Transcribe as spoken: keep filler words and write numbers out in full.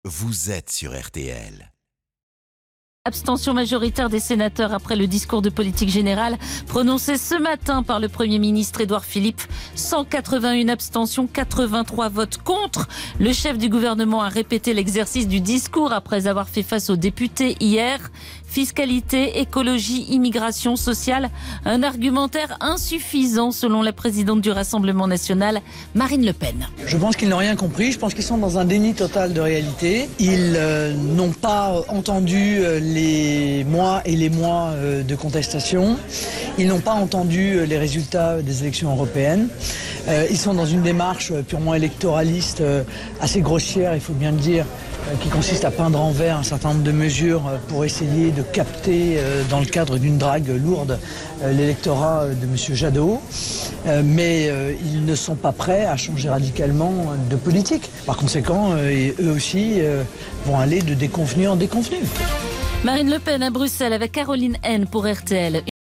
vous êtes sur R T L. Abstention majoritaire des sénateurs après le discours de politique générale prononcé ce matin par le Premier ministre Édouard Philippe. cent quatre-vingt-une abstentions, quatre-vingt-trois votes contre. Le chef du gouvernement a répété l'exercice du discours après avoir fait face aux députés hier. Fiscalité, écologie, immigration sociale, un argumentaire insuffisant selon la présidente du Rassemblement national, Marine Le Pen. Je pense qu'ils n'ont rien compris, je pense qu'ils sont dans un déni total de réalité. Ils euh, n'ont pas entendu euh, les mois et les mois euh, de contestation. Ils n'ont pas entendu euh, les résultats des élections européennes. Euh, ils sont dans une démarche purement électoraliste euh, assez grossière, il faut bien le dire, qui consiste à peindre en vert un certain nombre de mesures pour essayer de capter, dans le cadre d'une drague lourde, l'électorat de M. Jadot. Mais ils ne sont pas prêts à changer radicalement de politique. Par conséquent, eux aussi vont aller de déconvenu en déconvenu. Marine Le Pen à Bruxelles avec Caroline Haine pour R T L.